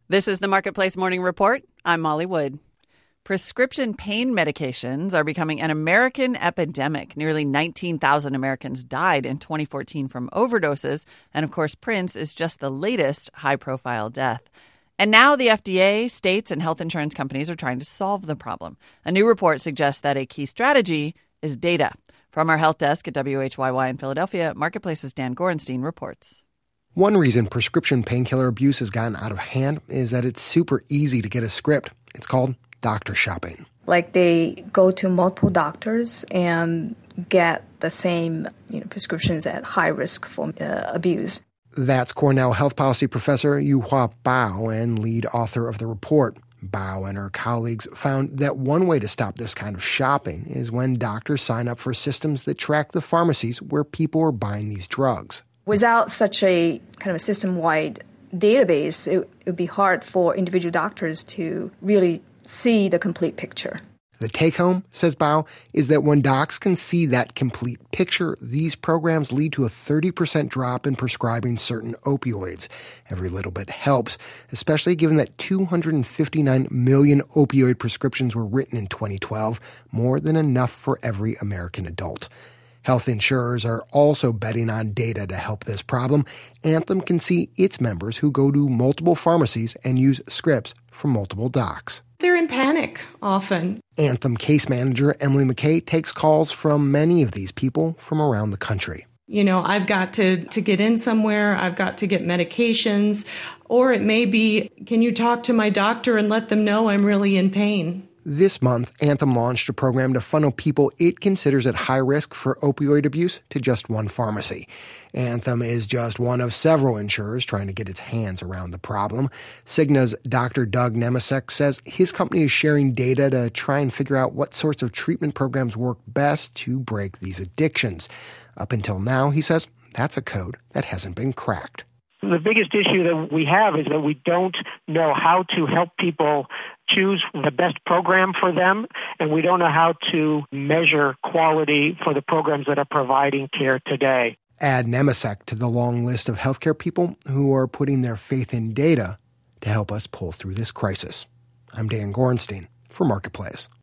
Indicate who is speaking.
Speaker 1: This is the Marketplace Morning Report. I'm Molly Wood. Prescription pain medications are becoming an American epidemic. Nearly 19,000 Americans died in 2014 from overdoses. And of course, Prince is just the latest high-profile death. And now the FDA, states, and health insurance companies are trying to solve the problem. A new report suggests that a key strategy is data. From our health desk at WHYY in Philadelphia, Marketplace's Dan Gorenstein reports.
Speaker 2: One reason prescription painkiller abuse has gotten out of hand is that it's super easy to get a script. It's called doctor shopping.
Speaker 3: Like they go to multiple doctors and get the same prescriptions at high risk for abuse.
Speaker 2: That's Cornell health policy professor Yuhua Bao and lead author of the report. Bao and her colleagues found that one way to stop this kind of shopping is when doctors sign up for systems that track the pharmacies where people are buying these drugs.
Speaker 3: Without such a kind of a system-wide database, it would be hard for individual doctors to really see the complete picture.
Speaker 2: The take-home, says Bao, is that when docs can see that complete picture, these programs lead to a 30% drop in prescribing certain opioids. Every little bit helps, especially given that 259 million opioid prescriptions were written in 2012, more than enough for every American adult. Health insurers are also betting on data to help this problem. Anthem can see its members who go to multiple pharmacies and use scripts from multiple docs.
Speaker 4: They're in panic often.
Speaker 2: Anthem case manager Emily McKay takes calls from many of these people from around the country.
Speaker 4: I've got to get in somewhere. I've got to get medications. Or it may be, can you talk to my doctor and let them know I'm really in pain?
Speaker 2: This month, Anthem launched a program to funnel people it considers at high risk for opioid abuse to just one pharmacy. Anthem is just one of several insurers trying to get its hands around the problem. Cigna's Dr. Doug Nemesek says his company is sharing data to try and figure out what sorts of treatment programs work best to break these addictions. Up until now, he says, that's a code that hasn't been cracked.
Speaker 5: The biggest issue that we have is that we don't know how to help people choose the best program for them, and we don't know how to measure quality for the programs that are providing care today.
Speaker 2: Add Nemesek to the long list of healthcare people who are putting their faith in data to help us pull through this crisis. I'm Dan Gorenstein for Marketplace.